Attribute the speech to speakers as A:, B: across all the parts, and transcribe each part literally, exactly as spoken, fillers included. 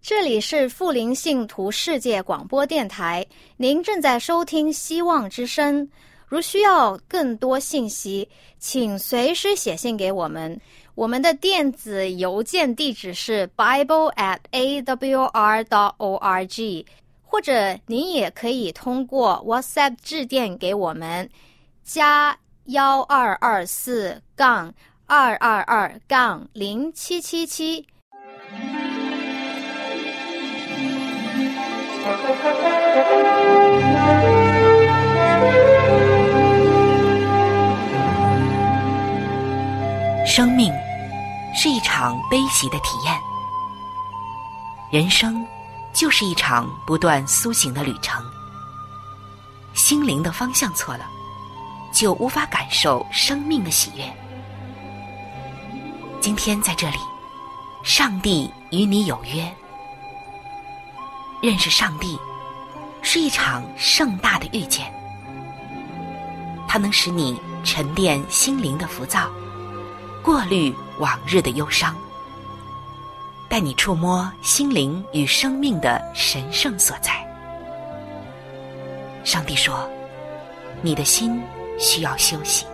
A: 这里是富林信徒世界广播电台，您正在收听希望之声。如需要更多信息，请随时写信给我们。我们的电子邮件地址是 bible at a w r dot org， 或者您也可以通过 WhatsApp 致电给我们，加幺二二四杠二二二杠零七七七。
B: 生命是一场悲喜的体验，人生就是一场不断苏醒的旅程。心灵的方向错了，就无法感受生命的喜悦。今天在这里，上帝与你有约。认识上帝是一场盛大的遇见，它能使你沉淀心灵的浮躁，过滤往日的忧伤，带你触摸心灵与生命的神圣所在。上帝说，你的心需要休息。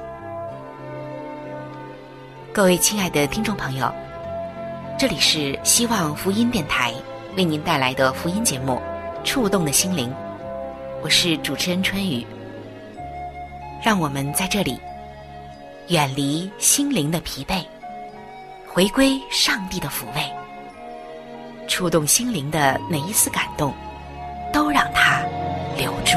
B: 各位亲爱的听众朋友，这里是希望福音电台为您带来的福音节目《触动的心灵》，我是主持人春雨。让我们在这里远离心灵的疲惫，回归上帝的抚慰，触动心灵的每一丝感动，都让它留住。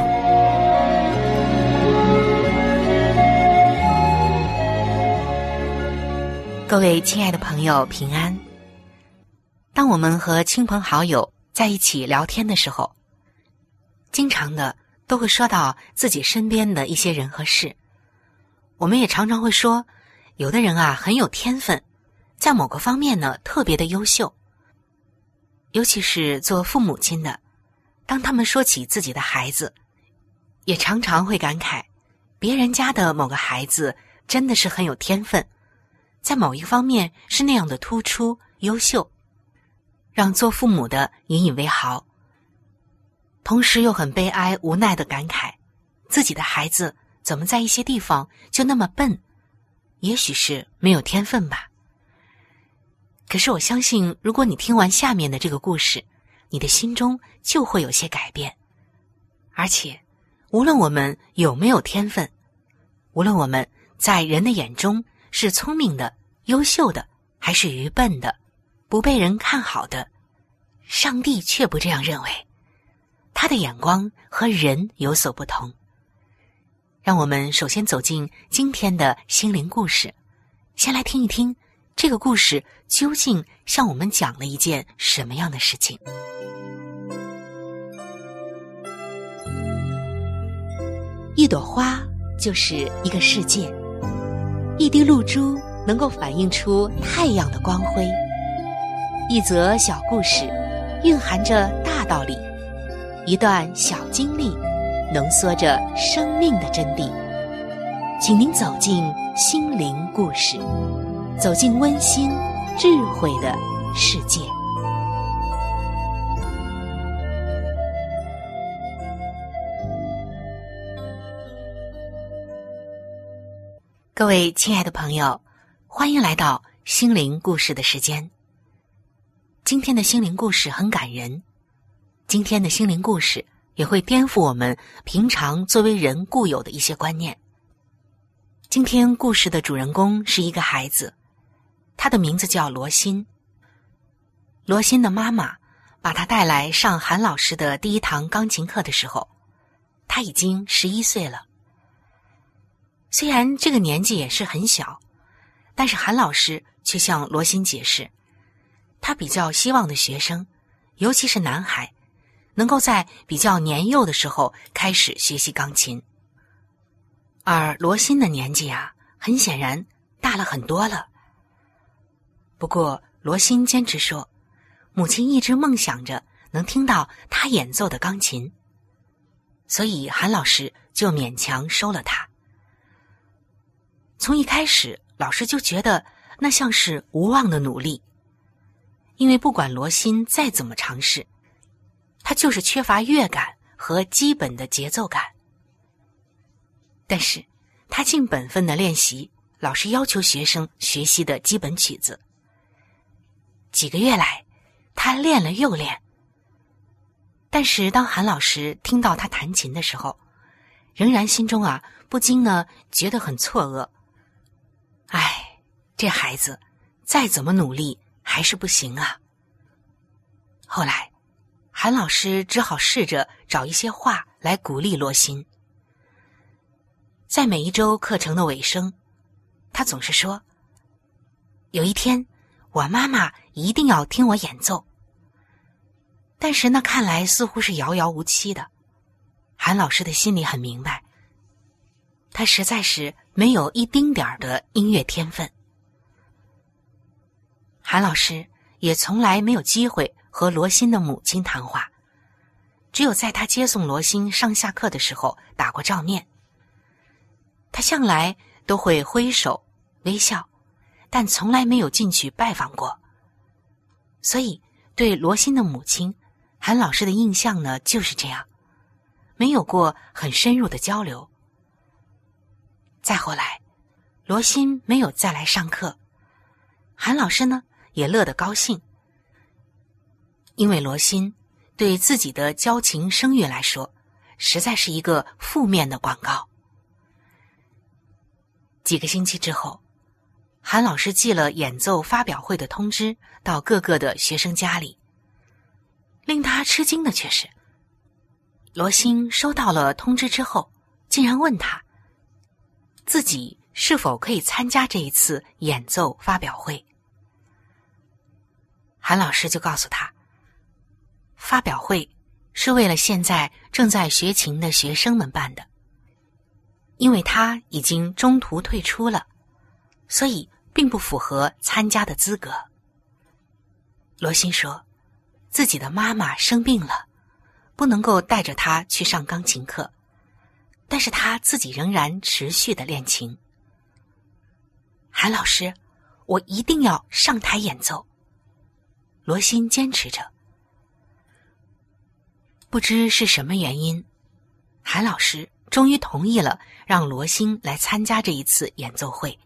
B: 各位亲爱的朋友，平安。当我们和亲朋好友在一起聊天的时候，经常的都会说到自己身边的一些人和事。我们也常常会说，有的人啊很有天分，在某个方面呢特别的优秀。尤其是做父母亲的，当他们说起自己的孩子，也常常会感慨，别人家的某个孩子真的是很有天分，在某一方面是那样的突出优秀，让做父母的引以为豪。同时又很悲哀无奈的感慨，自己的孩子怎么在一些地方就那么笨，也许是没有天分吧。可是我相信，如果你听完下面的这个故事，你的心中就会有些改变。而且无论我们有没有天分，无论我们在人的眼中是聪明的、优秀的，还是愚笨的、不被人看好的，上帝却不这样认为。他的眼光和人有所不同。让我们首先走进今天的心灵故事，先来听一听这个故事究竟向我们讲了一件什么样的事情。一朵花就是一个世界，一滴露珠能够反映出太阳的光辉，一则小故事蕴含着大道理，一段小经历浓缩着生命的真谛。请您走进心灵故事，走进温馨智慧的世界。各位亲爱的朋友，欢迎来到心灵故事的时间。今天的心灵故事很感人，今天的心灵故事也会颠覆我们平常作为人固有的一些观念。今天故事的主人公是一个孩子，他的名字叫罗欣。罗欣的妈妈把他带来上韩老师的第一堂钢琴课的时候，他已经十一岁了。虽然这个年纪也是很小，但是韩老师却向罗欣解释，他比较希望的学生，尤其是男孩，能够在比较年幼的时候开始学习钢琴。而罗欣的年纪啊，很显然大了很多了。不过罗欣坚持说，母亲一直梦想着能听到他演奏的钢琴，所以韩老师就勉强收了他。从一开始，老师就觉得那像是无望的努力， 因为不管罗欣再怎么尝试，他就是缺乏乐感和基本的节奏感。但是他尽本分的练习老师要求学生学习的基本曲子。几个月来，他练了又练。但是当韩老师听到他弹琴的时候，仍然心中啊不禁呢觉得很错愕。唉，这孩子再怎么努力还是不行啊。后来韩老师只好试着找一些话来鼓励罗欣。在每一周课程的尾声，他总是说，有一天我妈妈一定要听我演奏。但是那看来似乎是遥遥无期的。韩老师的心里很明白，他实在是没有一丁点儿的音乐天分。韩老师也从来没有机会和罗欣的母亲谈话，只有在他接送罗欣上下课的时候打过照面。他向来都会挥手微笑，但从来没有进去拜访过。所以对罗欣的母亲，韩老师的印象呢就是这样，没有过很深入的交流。再后来，罗欣没有再来上课，韩老师呢也乐得高兴，因为罗欣对自己的交情声誉来说，实在是一个负面的广告。几个星期之后，韩老师寄了演奏发表会的通知到各个的学生家里。令他吃惊的却是，罗欣收到了通知之后，竟然问他自己是否可以参加这一次演奏发表会。韩老师就告诉他，发表会是为了现在正在学琴的学生们办的，因为他已经中途退出了，所以并不符合参加的资格。罗欣说自己的妈妈生病了，不能够带着她去上钢琴课，但是她自己仍然持续的练琴。韩老师，我一定要上台演奏。罗欣坚持着。不知是什么原因，韩老师终于同意了让罗欣来参加这一次演奏会。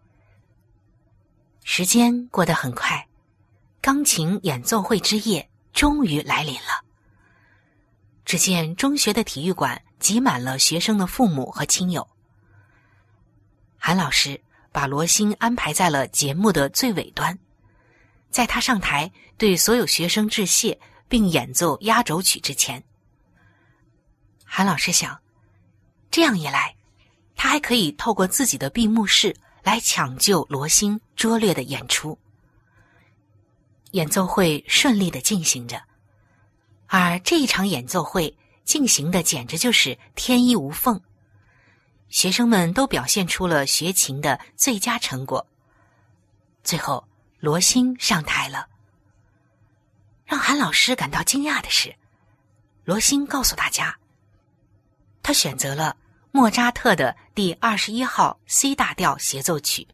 B: 时间过得很快，钢琴演奏会之夜终于来临了。只见中学的体育馆挤满了学生的父母和亲友。韩老师把罗欣安排在了节目的最尾端，在他上台对所有学生致谢并演奏压轴曲之前，韩老师想，这样一来，他还可以透过自己的闭幕式来抢救罗欣拙劣的演出。演奏会顺利地进行着，而这一场演奏会进行的简直就是天衣无缝，学生们都表现出了学琴的最佳成果。最后罗欣上台了。让韩老师感到惊讶的是，罗欣告诉大家，他选择了莫扎特的第二十一号 C 大调协奏曲。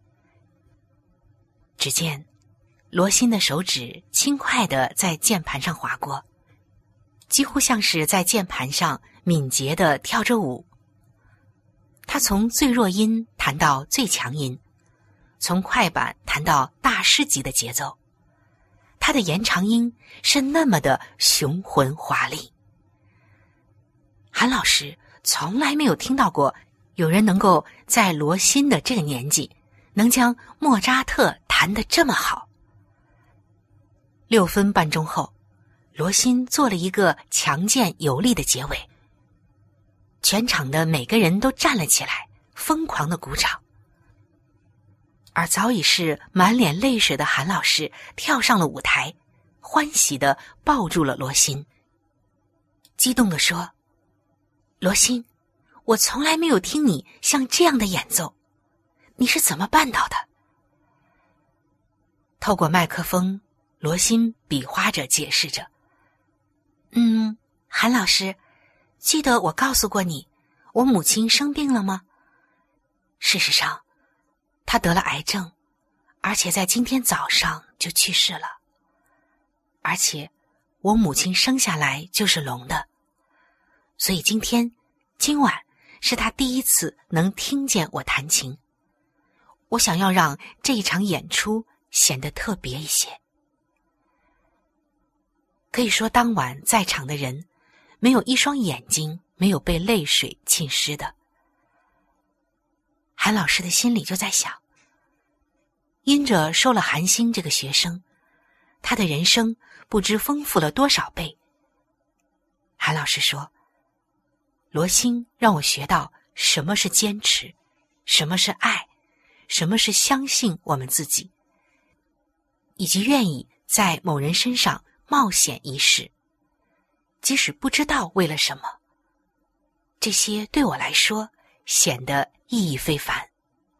B: 只见罗欣的手指轻快地在键盘上划过，几乎像是在键盘上敏捷地跳着舞。他从最弱音弹到最强音，从快板弹到大师级的节奏，他的延长音是那么的雄浑华丽。韩老师从来没有听到过有人能够在罗欣的这个年纪能将莫扎特弹得这么好。六分半钟后，罗欣做了一个强健有力的结尾，全场的每个人都站了起来，疯狂的鼓掌。而早已是满脸泪水的韩老师跳上了舞台，欢喜地抱住了罗欣，激动地说，罗欣，我从来没有听你像这样的演奏，你是怎么办到的？透过麦克风，罗欣比划着解释着，嗯，韩老师，记得我告诉过你，我母亲生病了吗？事实上，她得了癌症，而且在今天早上就去世了。 而且我母亲生下来就是聋的，所以今天今晚是她第一次能听见我弹琴。我想要让这一场演出显得特别一些。可以说当晚在场的人没有一双眼睛没有被泪水浸湿的。韩老师的心里就在想，因着收了韩星这个学生，他的人生不知丰富了多少倍。韩老师说，罗星让我学到什么是坚持，什么是爱，什么是相信我们自己，以及愿意在某人身上冒险一试，即使不知道为了什么，这些对我来说显得意义非凡。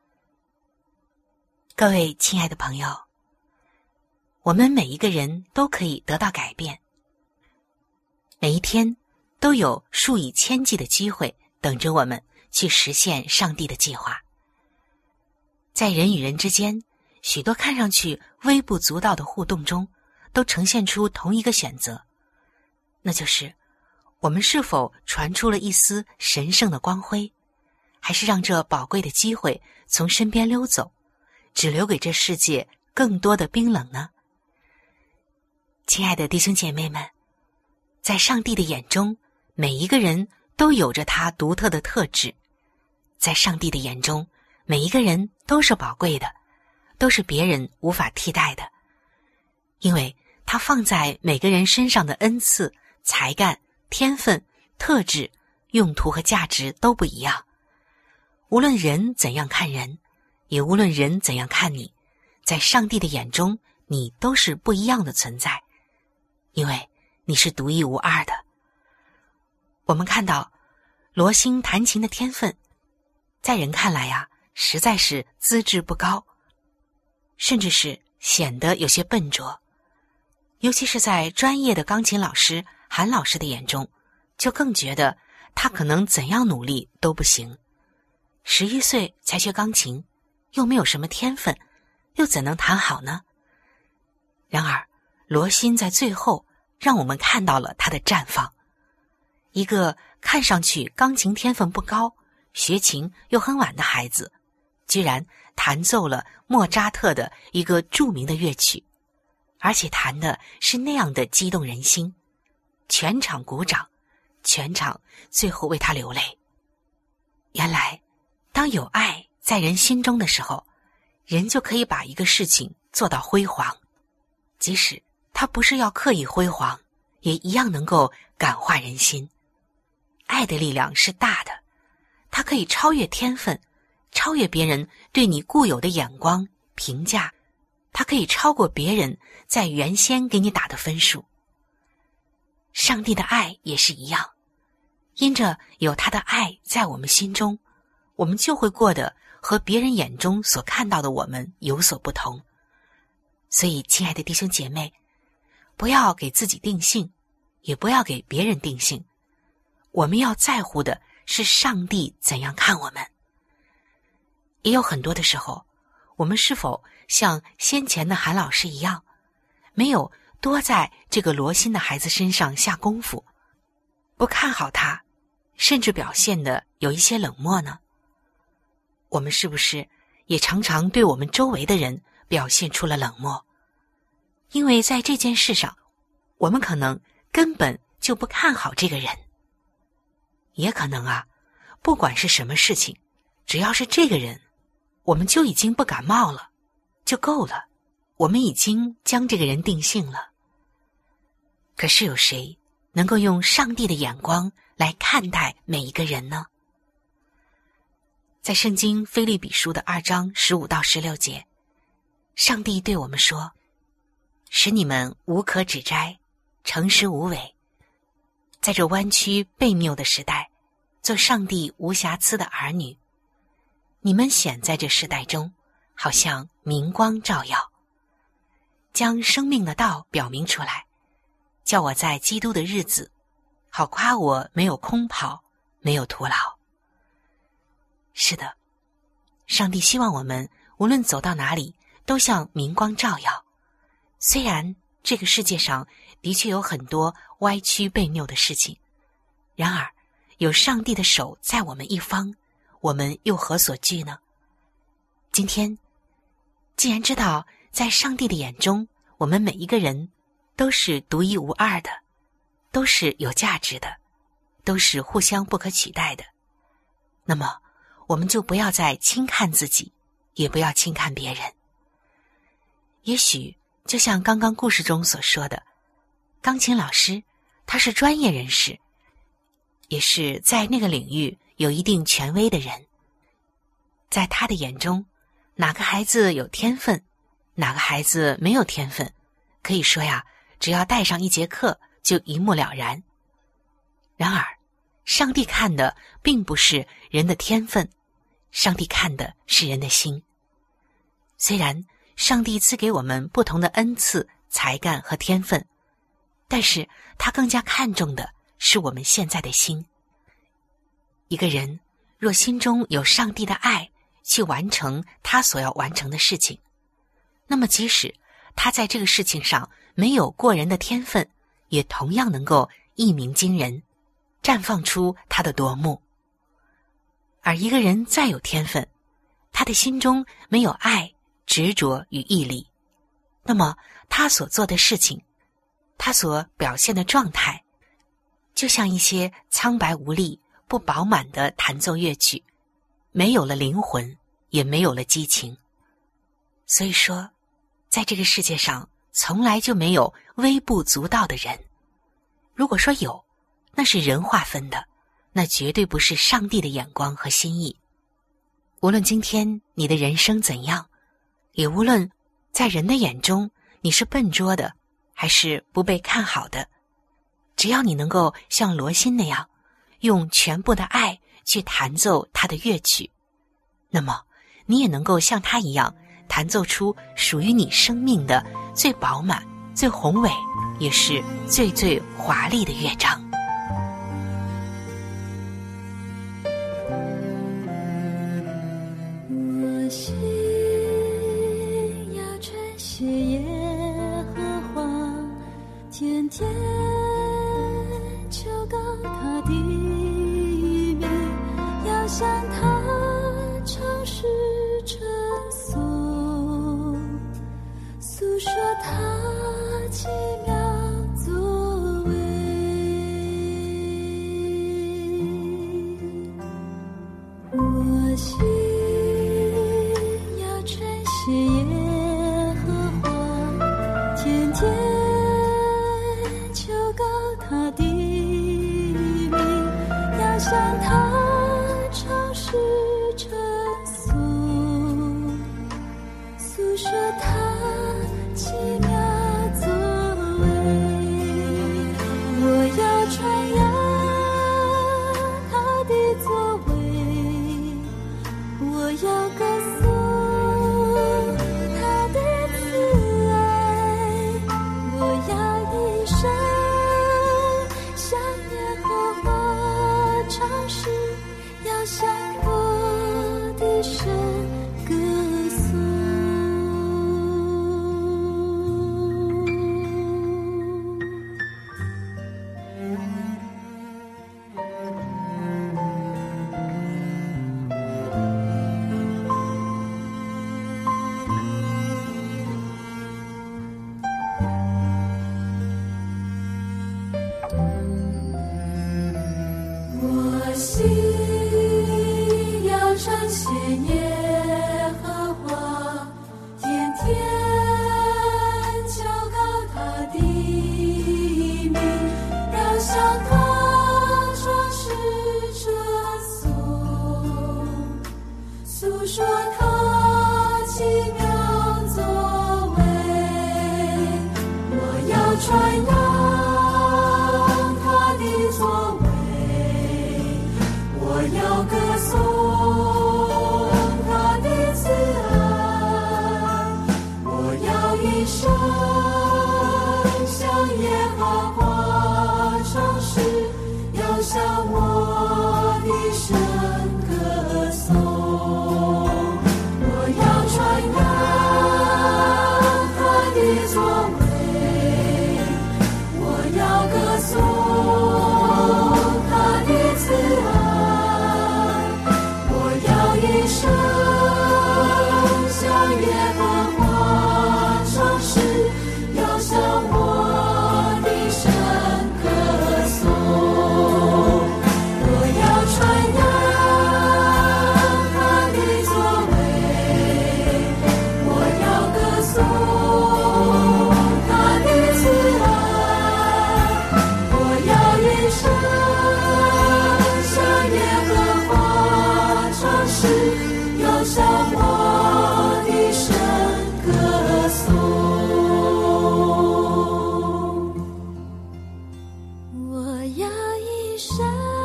B: 各位亲爱的朋友，我们每一个人都可以得到改变，每一天都有数以千计的机会等着我们去实现上帝的计划。在人与人之间，许多看上去微不足道的互动中，都呈现出同一个选择，那就是我们是否传出了一丝神圣的光辉，还是让这宝贵的机会从身边溜走，只留给这世界更多的冰冷呢？亲爱的弟兄姐妹们，在上帝的眼中，每一个人都有着他独特的特质。在上帝的眼中，每一个人都是宝贵的，都是别人无法替代的。因为他放在每个人身上的恩赐、才干、天分、特质、用途和价值都不一样。无论人怎样看人，也无论人怎样看你，在上帝的眼中，你都是不一样的存在，因为你是独一无二的。我们看到罗星弹琴的天分，在人看来啊，实在是资质不高，甚至是显得有些笨拙。尤其是在专业的钢琴老师韩老师的眼中，就更觉得他可能怎样努力都不行。十一岁才学钢琴，又没有什么天分，又怎能弹好呢？然而罗欣在最后让我们看到了他的绽放。一个看上去钢琴天分不高，学琴又很晚的孩子，居然弹奏了莫扎特的一个著名的乐曲，而且弹的是那样的激动人心，全场鼓掌，全场最后为他流泪。原来当有爱在人心中的时候，人就可以把一个事情做到辉煌，即使他不是要刻意辉煌，也一样能够感化人心。爱的力量是大的，它可以超越天分，超越别人对你固有的眼光评价，它可以超过别人在原先给你打的分数。上帝的爱也是一样，因着有他的爱在我们心中，我们就会过得和别人眼中所看到的我们有所不同。所以亲爱的弟兄姐妹，不要给自己定性，也不要给别人定性，我们要在乎的是上帝怎样看我们。也有很多的时候，我们是否像先前的韩老师一样，没有多在这个罗欣的孩子身上下功夫，不看好他，甚至表现得有一些冷漠呢？我们是不是也常常对我们周围的人表现出了冷漠？因为在这件事上，我们可能根本就不看好这个人。也可能啊，不管是什么事情，只要是这个人，我们就已经不感冒了，就够了，我们已经将这个人定性了。可是有谁能够用上帝的眼光来看待每一个人呢？在圣经腓立比书的二章十五到十六节，上帝对我们说，使你们无可指摘，诚实无伪，在这弯曲悖谬的时代，做上帝无瑕疵的儿女。你们显在这世代中，好像明光照耀，将生命的道表明出来，叫我在基督的日子，好夸我没有空跑，没有徒劳。是的，上帝希望我们无论走到哪里，都像明光照耀。虽然这个世界上的确有很多歪曲悖拗的事情，然而有上帝的手在我们一方，我们又何所惧呢？今天既然知道在上帝的眼中，我们每一个人都是独一无二的，都是有价值的，都是互相不可取代的，那么我们就不要再轻看自己，也不要轻看别人。也许就像刚刚故事中所说的，钢琴老师他是专业人士，也是在那个领域有一定权威的人，在他的眼中，哪个孩子有天分，哪个孩子没有天分，可以说呀，只要带上一节课就一目了然。然而上帝看的并不是人的天分，上帝看的是人的心。虽然上帝赐给我们不同的恩赐、才干和天分，但是他更加看重的是我们现在的心。一个人若心中有上帝的爱，去完成他所要完成的事情，那么即使他在这个事情上没有过人的天分，也同样能够一鸣惊人，绽放出他的夺目。而一个人再有天分，他的心中没有爱、执着与毅力，那么他所做的事情，他所表现的状态，就像一些苍白无力、不饱满的弹奏乐曲，没有了灵魂，也没有了激情。所以说，在这个世界上从来就没有微不足道的人，如果说有，那是人划分的，那绝对不是上帝的眼光和心意。无论今天你的人生怎样，也无论在人的眼中你是笨拙的还是不被看好的，只要你能够像罗欣那样用全部的爱去弹奏他的乐曲，那么你也能够像他一样弹奏出属于你生命的最饱满、最宏伟，也是最最华丽的乐章。
C: 我心要称谢耶和华，天天求告他的名，要向他唱诗称颂，诉说他奇妙作为。我心要称谢耶和华，天天求告他的名，要向他唱诗称颂，诉说他奇妙作为。我要传扬他的作为，我要歌颂他的慈爱，我要一生向耶和华唱诗，要向我的神歌颂。我心要称谢耶和华，天天求告他的名，要向他唱诗称颂，诉说他奇妙作为。我要传扬他的作为，我要歌颂颂他的慈爱，我要一生向耶和华唱诗，要向我的神歌颂。我要传扬他的作为，我要歌颂他的慈爱，我要一生向耶和华唱诗，要向我的神歌颂。我要一生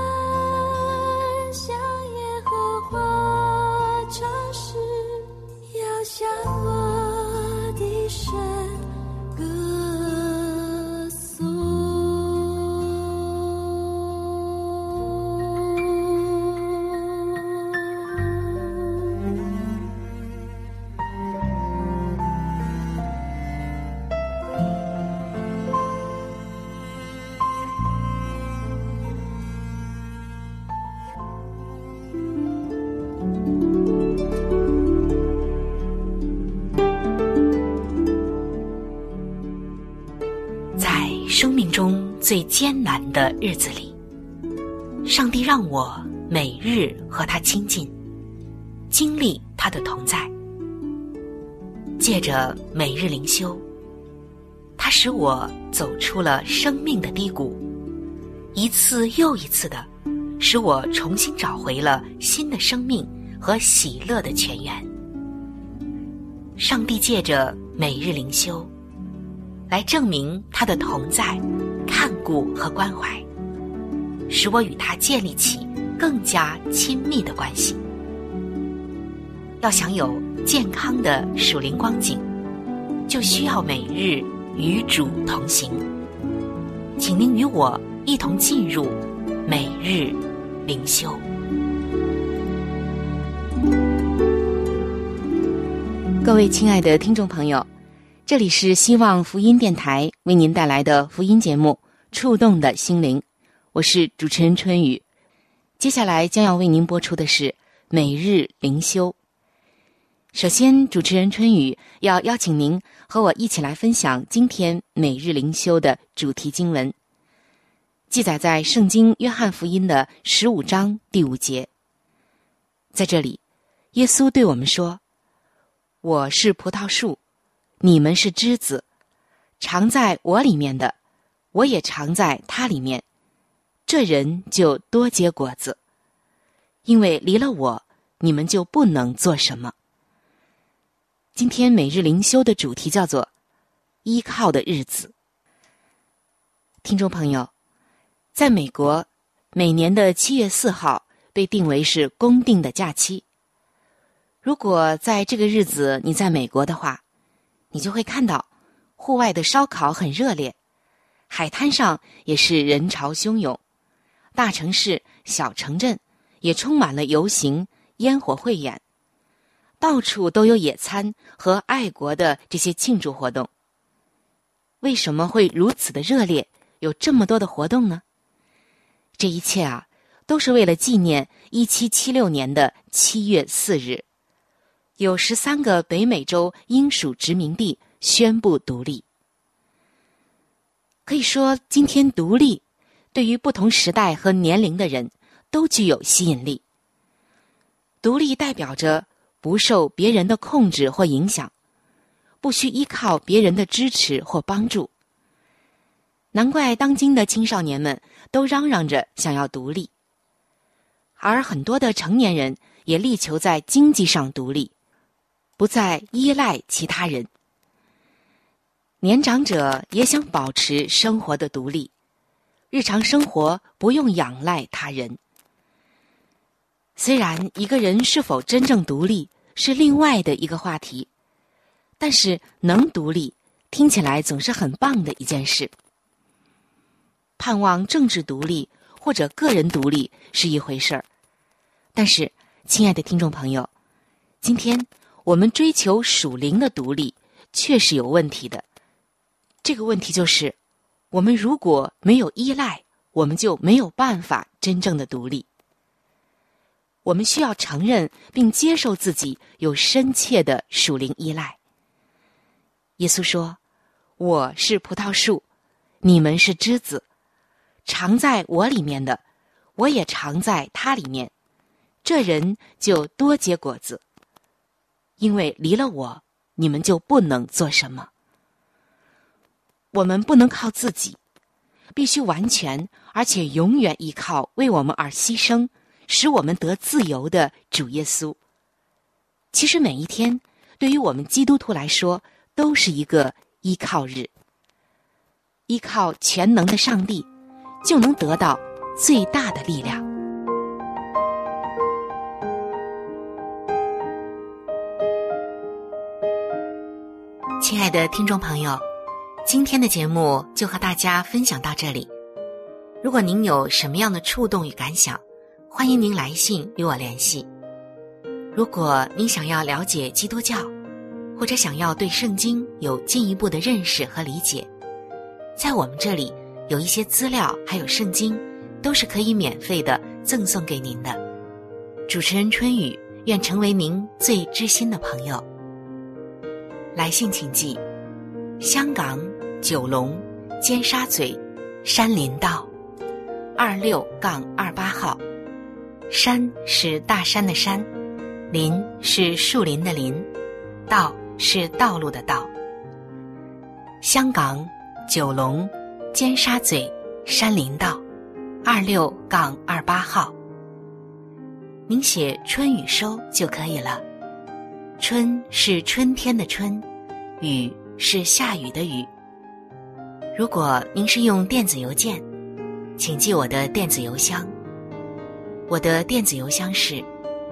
C: 向耶和华唱诗，要向我的神歌颂。
B: 在生命中最艰难的日子里，上帝让我每日和他亲近，经历他的同在。借着每日灵修，他使我走出了生命的低谷，一次又一次的使我重新找回了新的生命和喜乐的泉源。上帝借着每日灵修来证明他的同在、看顾和关怀，使我与他建立起更加亲密的关系。要享有健康的属灵光景，就需要每日与主同行。请您与我一同进入每日灵修。各位亲爱的听众朋友，这里是希望福音电台为您带来的福音节目《触动的心灵》，我是主持人春雨。接下来将要为您播出的是每日灵修。首先，主持人春雨要邀请您和我一起来分享今天每日灵修的主题经文，记载在圣经约翰福音的十五章第五节。在这里，耶稣对我们说：我是葡萄树，你们是枝子，常在我里面的，我也常在他里面，这人就多结果子，因为离了我，你们就不能做什么。今天每日灵修的主题叫做依靠的日子。听众朋友，在美国，每年的七月四号被定为是公定的假期。如果在这个日子你在美国的话，你就会看到户外的烧烤很热烈，海滩上也是人潮汹涌，大城市、小城镇也充满了游行、烟火汇演，到处都有野餐和爱国的这些庆祝活动。为什么会如此的热烈，有这么多的活动呢？这一切啊，都是为了纪念一七七六年的七月四日，有十三个北美洲英属殖民地宣布独立。可以说，今天独立对于不同时代和年龄的人都具有吸引力。独立代表着不受别人的控制或影响，不需依靠别人的支持或帮助。难怪当今的青少年们都嚷嚷着想要独立，而很多的成年人也力求在经济上独立，不再依赖其他人。年长者也想保持生活的独立，日常生活不用仰赖他人。虽然一个人是否真正独立是另外的一个话题，但是能独立听起来总是很棒的一件事。盼望政治独立或者个人独立是一回事儿，但是亲爱的听众朋友，今天我们追求属灵的独立却是有问题的。这个问题就是， 我们如果没有依赖，我们就没有办法真正的独立。我们需要承认并接受自己有深切的属灵依赖。耶稣说，我是葡萄树，你们是枝子，常在我里面的，我也常在他里面，这人就多结果子，因为离了我，你们就不能做什么。我们不能靠自己，必须完全而且永远依靠为我们而牺牲，使我们得自由的主耶稣。其实每一天对于我们基督徒来说都是一个依靠日，依靠全能的上帝就能得到最大的力量。亲爱的听众朋友，今天的节目就和大家分享到这里。如果您有什么样的触动与感想，欢迎您来信与我联系。如果您想要了解基督教，或者想要对圣经有进一步的认识和理解，在我们这里有一些资料还有圣经都是可以免费的赠送给您的。主持人春雨愿成为您最知心的朋友。来信请寄香港九龙尖沙咀山林道二六杠二八号，山是大山的山，林是树林的林，道是道路的道。香港九龙尖沙咀山林道二六杠二八号。您写春雨收就可以了。春是春天的春，雨是下雨的雨。如果您是用电子邮件，请记我的电子邮箱。我的电子邮箱是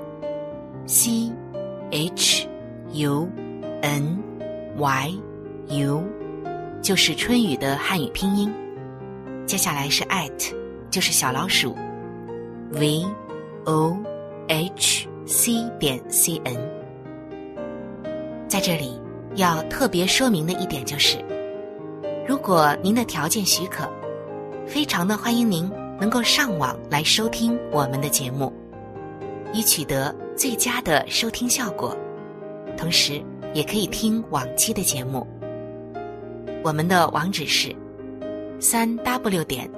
B: c h u n y u， 就是春雨的汉语拼音，接下来是 at， 就是小老鼠 v o h c 点 c n。 在这里要特别说明的一点就是，如果您的条件许可，非常的欢迎您能够上网来收听我们的节目，以取得最佳的收听效果，同时也可以听往期的节目。我们的网址是 三 w 点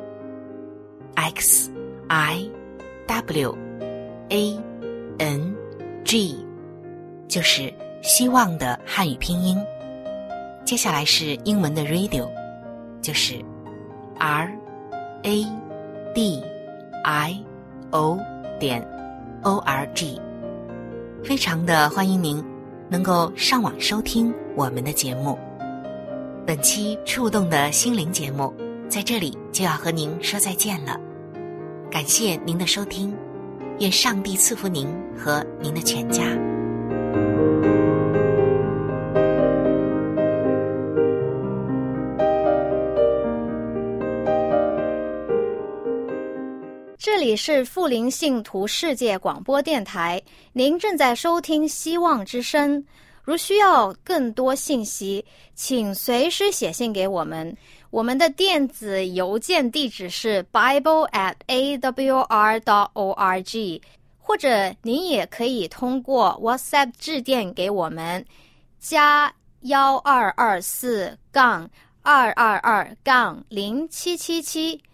B: x i w a n g， 就是希望的汉语拼音，接下来是英文的 radio， 就是 r a d i o 点 o r g。 非常的欢迎您能够上网收听我们的节目。本期触动的心灵节目在这里就要和您说再见了，感谢您的收听，愿上帝赐福您和您的全家。
A: 这里是富林信徒世界广播电台，您正在收听希望之声。如需要更多信息，请随时写信给我们。我们的电子邮件地址是 bible at a w r dot o r g， 或者您也可以通过 WhatsApp 致电给我们，加幺二二四杠二二二杠零七七七。